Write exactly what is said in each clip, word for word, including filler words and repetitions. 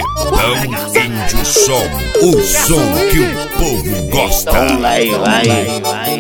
Paredão Índio Som, o som que o povo gosta. Vai, vai, vai.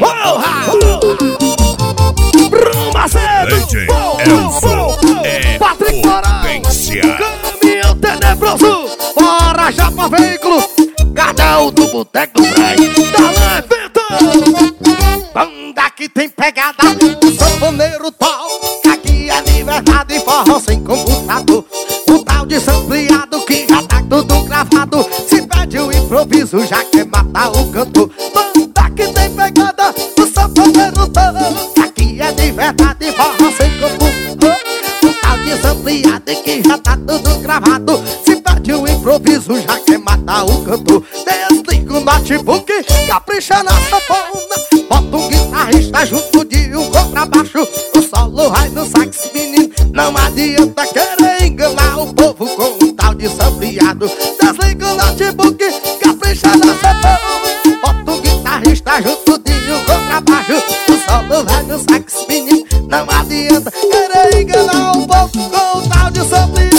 Bruno Macedo, Elson, é potência. Caminhão tenebroso, bora já pra veículo. Cardão do Boteco do Braz, da Leventa. Banda que tem pegada, sanfoneiro toca. Aqui é de verdade, forró sem computador. O tal de sampleado que já tá tudo gravado. Se pede o improviso, já quer matar o cantor. Banda que tem pegada, o sanfoneiro toca. Aqui é de verdade, forró sem computador. O tal de sampleado que já tá tudo gravado. Se pede o improviso, já quer matar o cantor. Desliga o notebook, capricha na sanfona. Bota um guitarrista junto de um contrabaixo. O solo vai no sax, menino. Não adianta querer enganar o povo com um tal de sampleado. Desliga o notebook, capricha na sanfona. Bota um guitarrista junto de um contrabaixo. O solo vai no sax, menino. Não adianta querer enganar o povo com um tal de sampleado.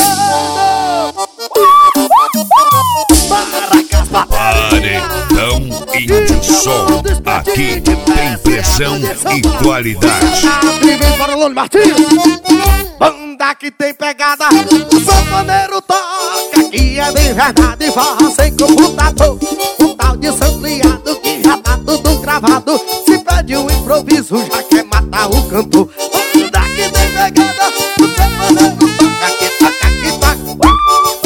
Paredão Índio Som, aqui tem pressão e qualidade. Banda que tem pegada, o sanfoneiro toca. Aqui é de verdade, forró sem computador. Um tal de sampleado que já tá tudo gravado. Se pede um improviso, já quer matar o cantor. Banda que tem pegada, o sanfoneiro toca. Aqui toca, aqui toca.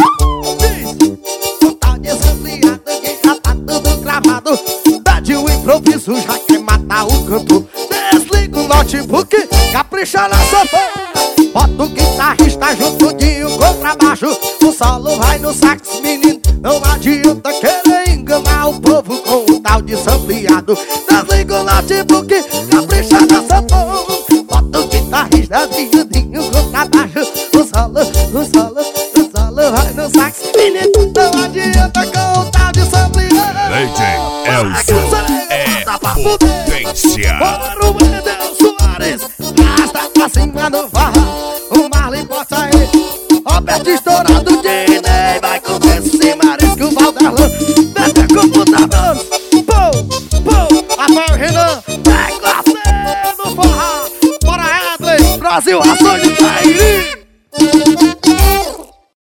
Um tal de sampleado que já tá tudo gravado. Pede um improviso, já quer matar o cantor. Desliga o notebook, capricha na sanfona. Bota o guitarrista junto de um contrabaixo. O solo vai no sax, menino. Não adianta querer enganar o povo com um tal de sampleado. Desliga o notebook, capricha na sanfona. Bota o guitarrista junto de um contrabaixo. O solo, o solo, o solo vai no sax, menino. Não adianta com um tal de sampleado. Legend Elson é potência. Bora o Wendel Soares, arrasta pra cima do farra. O Marley possa aí, Roberto estourado, Dinei vai com esse marisco, o Valderlan mete com putabanos. Pô, pô, Rafael Renan, vai com a fé no forró. Bora Edley, Brasil, ações.